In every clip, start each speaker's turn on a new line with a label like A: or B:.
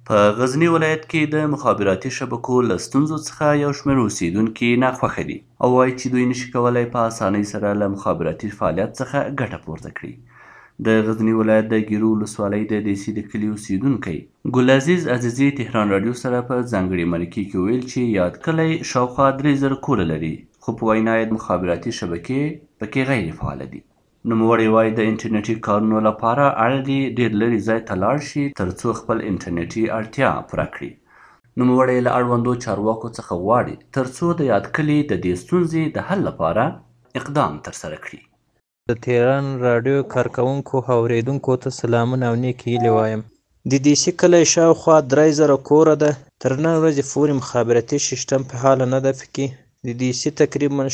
A: په غزني ولایت کې د مخابراتي شبکو له ستونزو څخه یو شمېر اوسیدونکي ناخوښه دي او وایي چې دوی نشي کولی په اسانۍ سره له مخابراتي فعالیت څخه ګټه پورته کړي. د غزني ولایت د ګیرو ولسوالۍ د دیسي د کلي اوسیدونکی ګلعزیز عزیزي تهران راډیو سره په ځانګړي مرکې کې ویل چې یاد کلی شاوخوا 3000 کوره لري، خو په وینا یې مخابراتي شبکې پکې غیر فعاله دي. نوموړی وایي د انټرنیټي کارونو لپاره اړ دي ډېر لرې ځای ته لاړ شي ترڅو خپل انټرنیټي اړتیا پوره کړي. نوموړی له اړوندو چارواکو څخه غواړي ترڅو د یاد کلي د دې ستونزې د حل لپاره اقدام ترسره کړي.
B: د تهران راډیو کارکوونکو او اورېدونکو ته سلامونه او نیکې هیلې وایم. د دیسي کلی شاوخوا 3000 کوره ده. تر نن ورځې پورې مخابراتي سیسټم فعال نه ده پکې. د دیسي تقریبا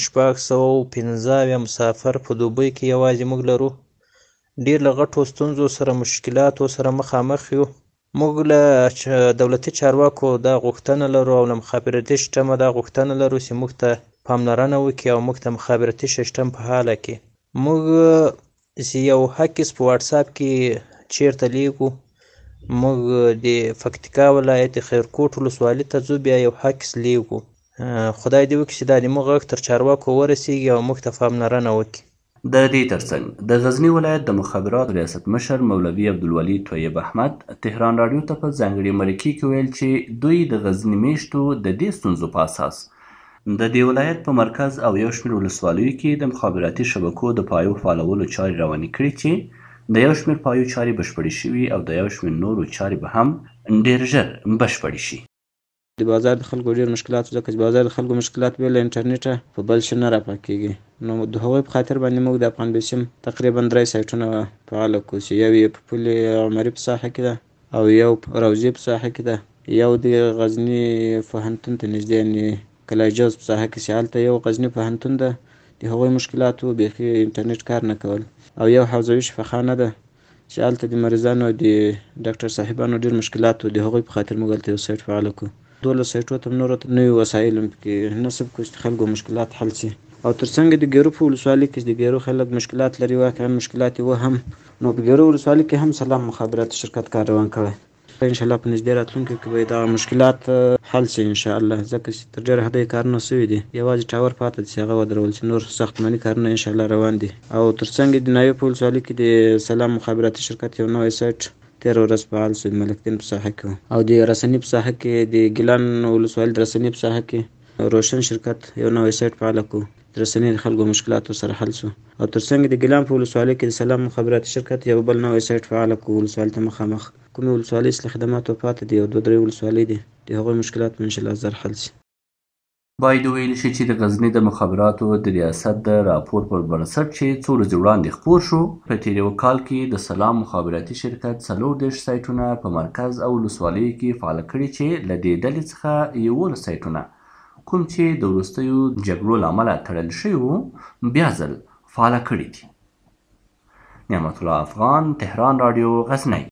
B: 615 مسافر په دوبۍ کې یوازې موږ لرو. ډېر له غټو ستونزو سره مشکلاتو سره مخامخ یو. موږ له دولتي چارواکو دا غوښتنه لرو او له مخابراتي سیسټمه دا غوښتنه لرو چې موږ ته پاملرنه وکړي او موږ ته مخابراتي سیسټم فعاله کړي. موږ چې یو حکس په واټساپ کې چیرته لیکو، موږ د پکتیکا ولایت خیرکوټ ولسوالۍ ته ځو، بیا یو حکس لیکو. خدای دې وکړي چې دا زموږ غږ تر چارواکو ورسیږي او موږ ته پاملرنه وکړي.
A: د دې ترڅنګ د غزني ولایت د مخابراتو ریاست مشر مولوي عبدالولي طیب احمد تهران راډیو ته په ځانګړي مرکې کې ویل چې دوی د غزني میشتو د دې ستونزو په اساس د دې ولایت په مرکز او یو شمېر ولسوالیو کې د مخابراتي شبکو د پایو فعالولو چارې روانې کړي چې د یو شمېر پایو چارې بشپړې شوي او د یو شمېر نورو چارې به هم ډېر ژر بشپړې شي.
C: د بازار د خلکو ډېر مشکلات، ځکه چې بازار د خلکو مشکلات بې له انټرنیټه په بل شي نه راپاکېږي. نو د هغوی په خاطر باندې موږ د افغان بیسیم تقریبا 3 سایټونه فعاله کړو، چې یو یې په پل عمري په ساحه کې ده او یو په روضې په ساحه کې ده، یو د غزني پوهنتون ته نږدې یعنې کلای جوز په ساحه کې چې هلته یو غزني پوهنتون ده. د هغوی مشکلاتو بیخي انټرنیټ کار نه کول، او یو حوزوي شفاخانه ده چې هلته د مریضانو د ډاکټر صاحبانو ډېر مشکلات و. د هغوی په خاطر موږ هلته یو سایټ فعاله کړو. 12 سایټو ته نورو نوي وسایل هم پکې نصب کړو چې خلکو مشکلات حل شي. او ترڅنګ د ګیرو په ولسوالۍ کې د ګیرو خلک مشکلات لري، واقعا مشکلات یې هم. نو په ګیرو ولسوالۍ کې هم سلام مخابراتي شرکت کار روان کوي. انشاءالله په نږدې راتلونکي کې به دغه مشکلات حل شي انشاءالله، ځکه چې تر ډېره حده یې کارونه سوي دي، یوازې ټاور پاته دی چې هغه ودرول شي، نور ساختماني کارونه انشاءالله روان دي. او ترڅنګ د ناوې په ولسوالۍ کې د سلام مخابراتي شرکت یو نوی سایټ 13 ورځ فعال شو، د ملکدین په ساحه کې، او د رسنۍ په ساحه کې د ګیلان ولسوالۍ د رسنۍ په ساحه کې روشن شرکت یو نوی سایټ فعاله کړو، د رسنۍ د خلکو مشکلاتو سره حل شو. او ترڅنګ د ګیلان په ولسوالۍ کې د سلام مخابراتي شرکت یو بل نوی سایټ فعاله کړو، ولسوالۍ ته مخامخ. کومې ولسوالۍ اصلي خدماتو پاته دي، یو 2-3 ولسوالۍ دي، د هغوی مشکلات به انشاءالله زر حل شي.
A: باید ویل شي چې د غزني د مخابراتو د ریاست د راپور پر بنسټ چې څو ورځې وړاندې خپور شو، په تېر یو کال کې د سلام مخابراتي شرکت 34 سایټونه په مرکز او ولسوالیو کې فعاله کړي، چې له دې ډلې څخه 11 سایټونه کوم چې د وروستیو جګړو له امله تړل شوي وو بیا ځل فعاله کړي دي. نعمت الله افغان، تهران راډیو، غزنی.